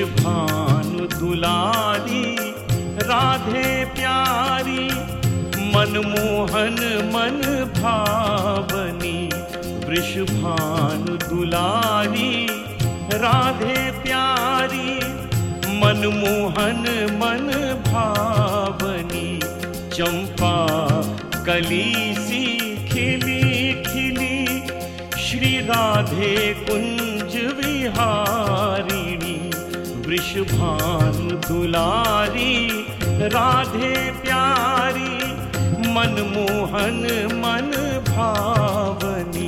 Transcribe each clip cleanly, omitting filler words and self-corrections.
वृषभानु दुलारी राधे प्यारी, मनमोहन मन भावनी। वृषभानु दुलारी राधे प्यारी, मनमोहन मन भावनी। चंपा कली सी खिली खिली, श्री राधे कुंज विहारिणी। वृषभानु दुलारी राधे प्यारी, मनमोहन मन भावनी।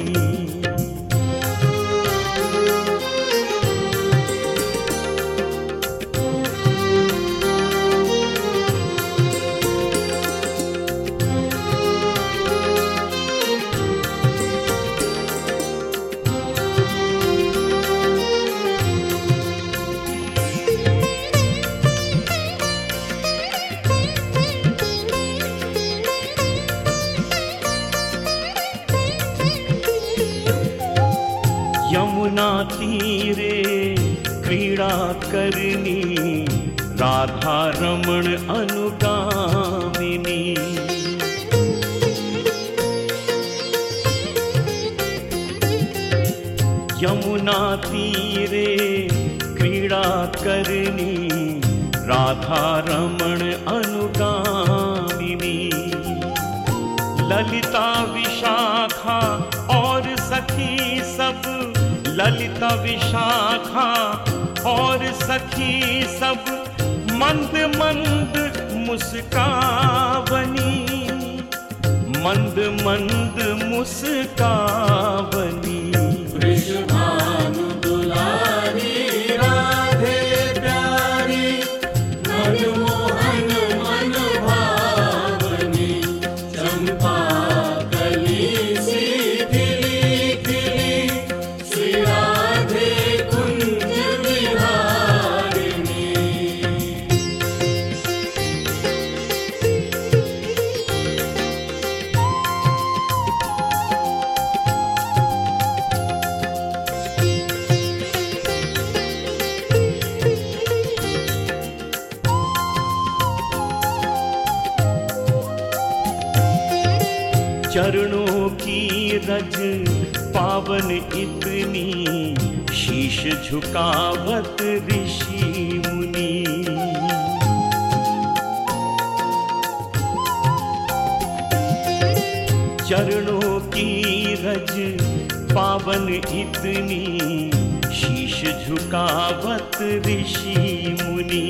यमुना तीरे क्रीड़ा करनी, राधा रमण अनुगामिनी। यमुना तीरे क्रीड़ा करनी, राधा रमण अनुगामिनी। ललिता विशाखा और सखी सब, ललिता विशाखा और सखी सब, मंद मंद मुस्कावनी। मंद मंद मुस्कावनी। वृषभानु दुलारी राधे प्यारी, मनमोहन मन भावनी। चंपा कली सी खिली खिली, श्री राधे कुंज विहारिणी। चरणों की रज पावन इतनी, शीश झुकावत ऋषि मुनि। चरणों की रज पावन इतनी, शीश झुकावत ऋषि मुनि।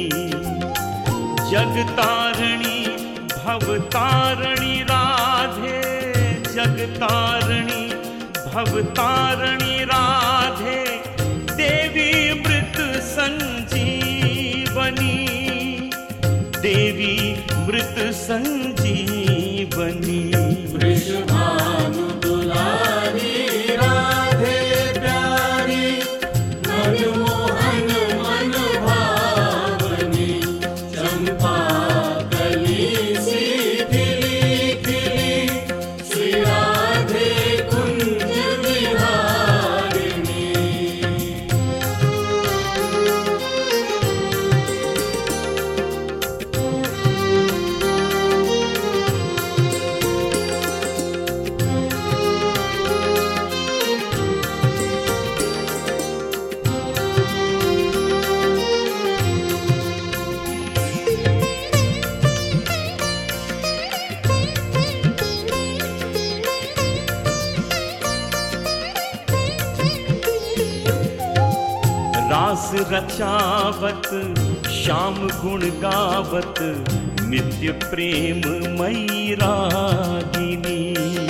जगतारणी भवतारणी राधे, जगतारणी भवतारणी राधे। देवी मृत संजीवनी, देवी मृत संजीवनी। वृषभानु दुलारी राधे प्यारी, मनमोहन मन भावनी। चंपा कली सी खिली खिली, श्री राधे कुंज विहारिणी। रास रचावत श्याम गुण गावत, नित्य प्रेम मयी रागिनी।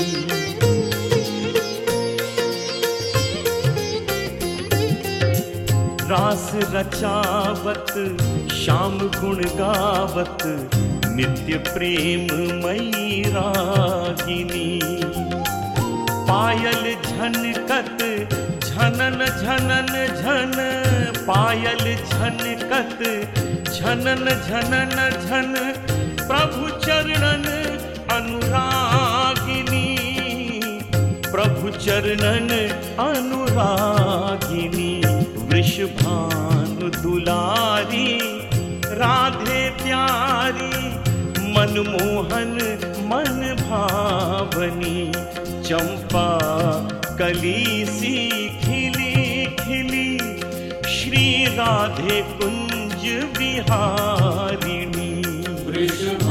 रास रचावत श्याम गुण गावत, नित्य प्रेम मयी रागिनी। पायल झनकत झनन झनन झन, पायल झनकत झनन झनन झन। प्रभु चरणन अनुरागिनी, प्रभु चरणन अनुरागिनी, वृषभानु दुलारी, राधे प्यारी, मनमोहन मन भावनी, चंपा कली सी खिली खिली, श्री राधे कुंज विहारिणी। वृषभ